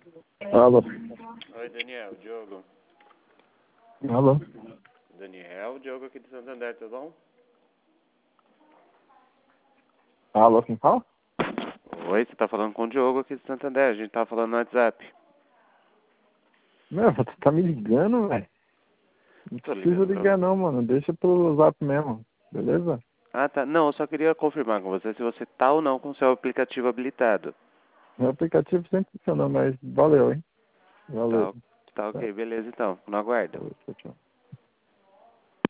Alô. Oi, Daniel, Diogo. Alô. Daniel, Diogo aqui de Santander, tudo bom? Alô, quem fala? Oi, você tá falando com o Diogo aqui de Santander, a gente tá falando no WhatsApp. Meu, você tá me ligando, velho? Não Tô precisa ligando pra ligar você. não, mano. Deixa pelo zap mesmo. Beleza? Ah, tá. Não, eu só queria confirmar com você se você tá ou não com o seu aplicativo habilitado. Meu aplicativo sempre funciona, mas valeu, hein? Tá, Valeu. tá Tá. ok, beleza então. No aguardo. Valeu, tchau, tchau.